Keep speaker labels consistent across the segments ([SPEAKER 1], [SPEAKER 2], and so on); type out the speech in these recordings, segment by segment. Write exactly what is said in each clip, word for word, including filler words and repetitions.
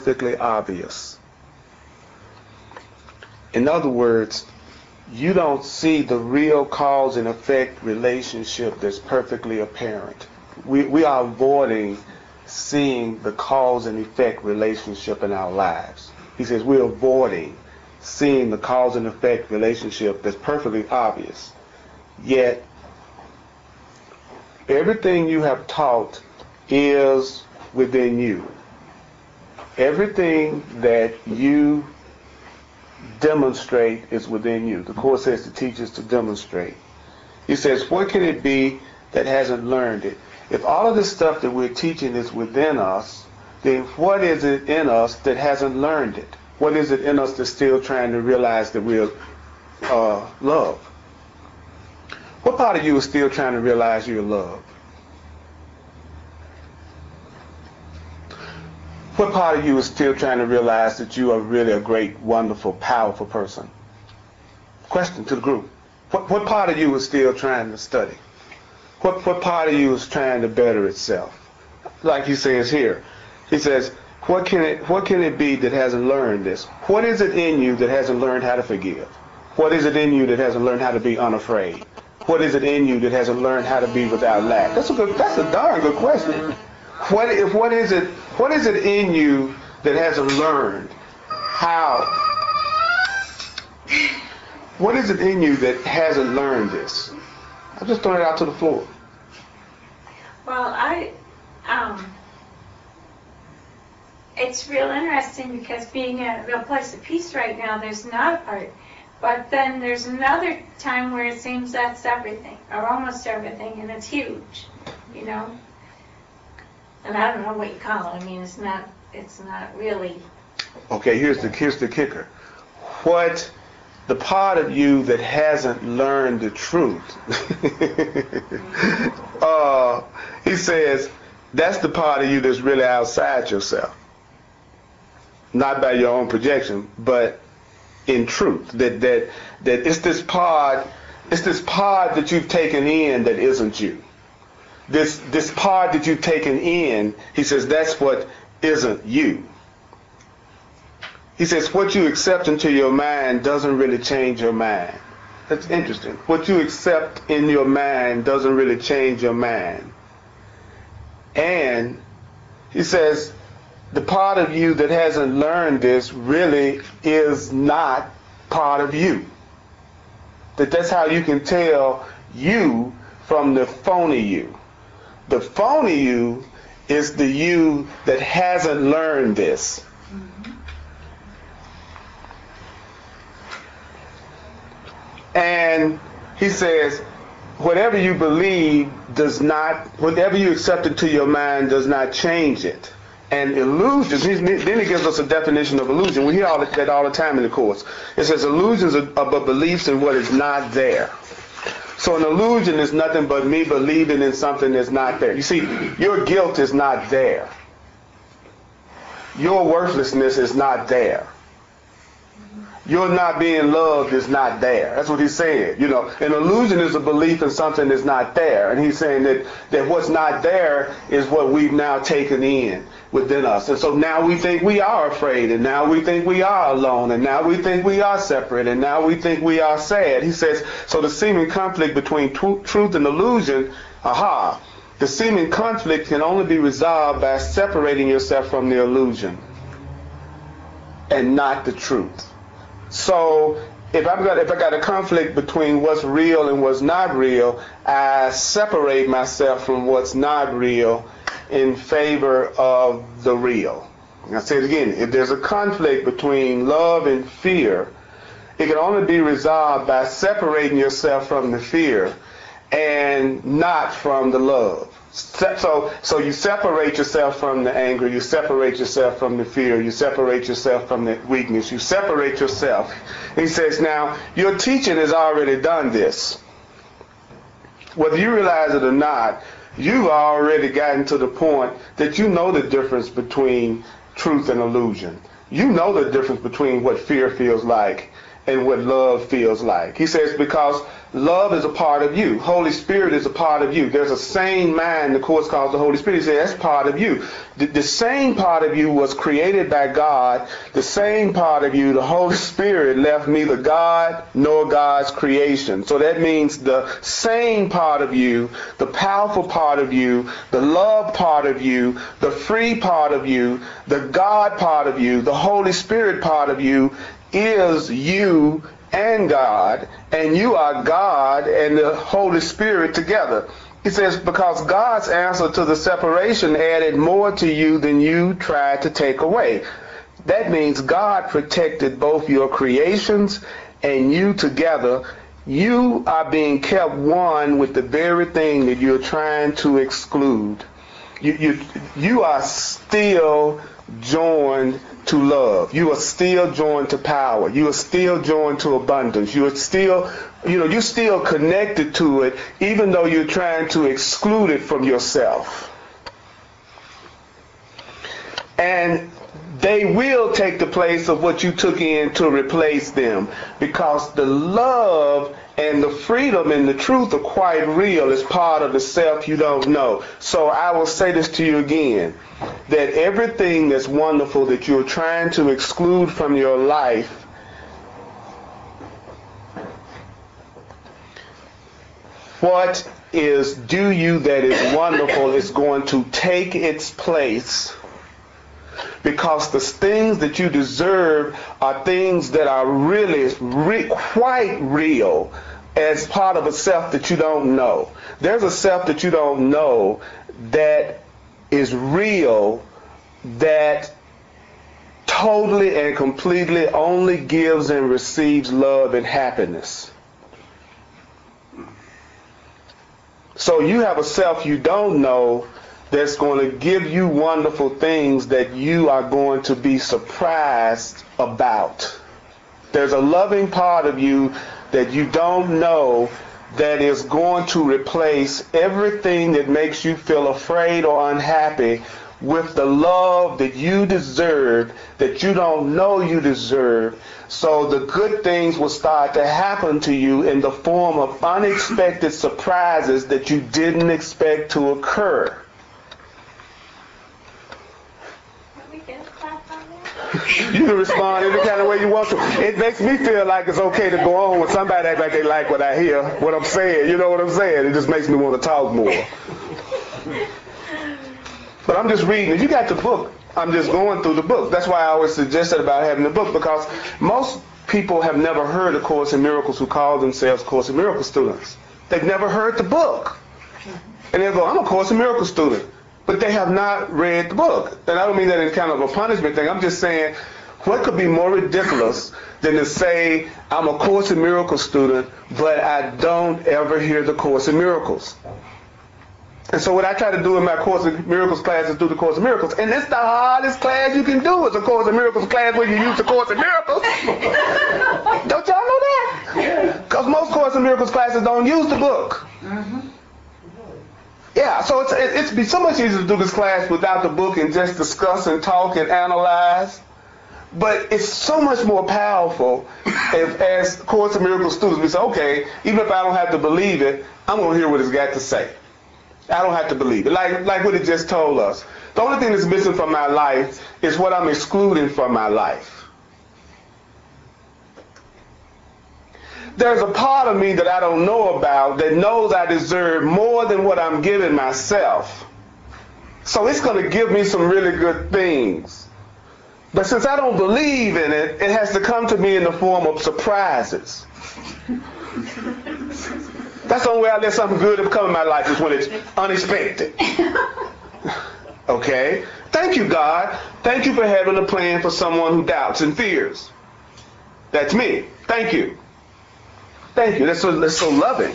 [SPEAKER 1] perfectly obvious. In other words, you don't see the real cause and effect relationship that's perfectly apparent. We, we are avoiding seeing the cause and effect relationship in our lives. He says we're avoiding seeing the cause and effect relationship that's perfectly obvious. Yet, everything you have taught is within you. Everything that you demonstrate is within you. The Course says to teach is to demonstrate. He says, what can it be that hasn't learned it? If all of this stuff that we're teaching is within us, then what is it in us that hasn't learned it? What is it in us that's still trying to realize that we're uh, love? What part of you is still trying to realize you're love? What part of you is still trying to realize that you are really a great, wonderful, powerful person? Question to the group. What, what part of you is still trying to study? What, what part of you is trying to better itself? Like he says here, he says, what can it, what can it be that hasn't learned this? What is it in you that hasn't learned how to forgive? What is it in you that hasn't learned how to be unafraid? What is it in you that hasn't learned how to be without lack? That's a good, that's a darn good question. What if what is it what is it in you that hasn't learned how? What is it in you that hasn't learned this? I'm just throwing it out to the floor.
[SPEAKER 2] Well, I um it's real interesting because being a real place of peace right now, there's not a part. But then there's another time where it seems that's everything, or almost everything, and it's huge, you know. And I don't know what you call it. I mean, it's not. It's not really.
[SPEAKER 1] Okay, here's the here's the kicker. What the part of you that hasn't learned the truth? uh, he says that's the part of you that's really outside yourself, not by your own projection, but in truth. That that that it's this part. It's this part that you've taken in that isn't you. This this part that you've taken in, he says, that's what isn't you. He says, what you accept into your mind doesn't really change your mind. That's interesting. What you accept in your mind doesn't really change your mind. And he says, the part of you that hasn't learned this really is not part of you. That that's how you can tell you from the phony you. The phony you is the you that hasn't learned this. Mm-hmm. And he says, whatever you believe does not, whatever you accept into your mind does not change it. And illusions, then he gives us a definition of illusion. We hear all that all the time in the Course. It says illusions are but beliefs in what is not there. So an illusion is nothing but me believing in something that's not there. You see, your guilt is not there. Your worthlessness is not there. Your not being loved is not there. That's what he's saying. You know, an illusion is a belief in something that's not there. And he's saying that, that what's not there is what we've now taken in within us. And so now we think we are afraid, and now we think we are alone, and now we think we are separate, and now we think we are sad. He says, so the seeming conflict between tr- truth and illusion, aha, the seeming conflict can only be resolved by separating yourself from the illusion and not the truth. So if I've got if I got a conflict between what's real and what's not real, I separate myself from what's not real in favor of the real. I'll say it again. If there's a conflict between love and fear, it can only be resolved by separating yourself from the fear and not from the love. So, so you separate yourself from the anger, you separate yourself from the fear, you separate yourself from the weakness, you separate yourself. He says, now, your teaching has already done this. Whether you realize it or not, you've already gotten to the point that you know the difference between truth and illusion. You know the difference between what fear feels like and what love feels like. He says, because love is a part of you. Holy Spirit is a part of you. There's a sane mind, the Course calls the Holy Spirit. He says, that's part of you. The, the same part of you was created by God. The same part of you, the Holy Spirit, left neither God nor God's creation. So that means the same part of you, the powerful part of you, the love part of you, the free part of you, the God part of you, the Holy Spirit part of you is you and God, and you are God and the Holy Spirit together. He says, because God's answer to the separation added more to you than you tried to take away. That means God protected both your creations and you together. You are being kept one with the very thing that you're trying to exclude. You, you, you are still joined to love. You are still joined to power. You are still joined to abundance. You are still, you know, you're still connected to it, even though you're trying to exclude it from yourself. And they will take the place of what you took in to replace them, because the love and the freedom and the truth are quite real as part of the self you don't know. So I will say this to you again, that everything that's wonderful that you're trying to exclude from your life, what is due you that is wonderful is going to take its place, because the things that you deserve are things that are really re- quite real as part of a self that you don't know. There's a self that you don't know that is real, that totally and completely only gives and receives love and happiness. So you have a self you don't know that's going to give you wonderful things that you are going to be surprised about. There's a loving part of you that you don't know that is going to replace everything that makes you feel afraid or unhappy with the love that you deserve, that you don't know you deserve. So the good things will start to happen to you in the form of unexpected surprises that you didn't expect to occur. You can respond any kind of way you want to. It makes me feel like it's okay to go on when somebody acts like they like what I hear, what I'm saying. You know what I'm saying? It just makes me want to talk more. But I'm just reading. If you got the book, I'm just going through the book. That's why I always suggested about having the book, because most people have never heard of Course in Miracles who call themselves Course in Miracles students. They've never heard the book. And they'll go, I'm a Course in Miracles student. But they have not read the book. And I don't mean that in kind of a punishment thing. I'm just saying, what could be more ridiculous than to say, I'm a Course in Miracles student, but I don't ever hear the Course in Miracles. And so what I try to do in my Course in Miracles class is do the Course in Miracles. And it's the hardest class you can do, is a Course in Miracles class where you use the Course in Miracles. Don't y'all know that? Because most Course in Miracles classes don't use the book. Mm-hmm. Yeah, so it's it's be so much easier to do this class without the book and just discuss and talk and analyze. But it's so much more powerful if, as Course in Miracles students, we say, okay, even if I don't have to believe it, I'm going to hear what it's got to say. I don't have to believe it. Like, like what it just told us. The only thing that's missing from my life is what I'm excluding from my life. There's a part of me that I don't know about that knows I deserve more than what I'm giving myself. So it's going to give me some really good things. But since I don't believe in it, it has to come to me in the form of surprises. That's the only way I let something good come in my life, is when it's unexpected. Okay? Thank you, God. Thank you for having a plan for someone who doubts and fears. That's me. Thank you. Thank you. That's so, that's so loving.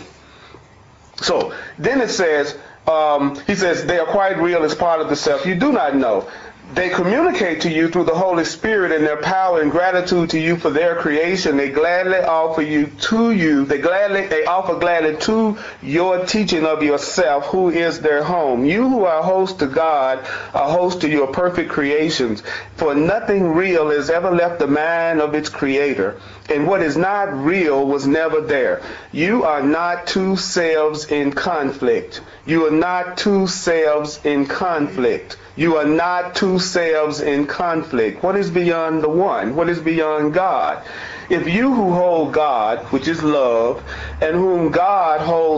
[SPEAKER 1] So then it says, um, he says, they are quite real as part of the self you do not know. They communicate to you through the Holy Spirit and their power and gratitude to you for their creation. They gladly offer you to you. They gladly they offer gladly to your teaching of yourself, who is their home. You who are host to God are host to your perfect creations. For nothing real has ever left the mind of its creator, and what is not real was never there. You are not two selves in conflict. You are not two selves in conflict. You are not two selves in conflict. What is beyond the one? What is beyond God? If you who hold God, which is love, and whom God holds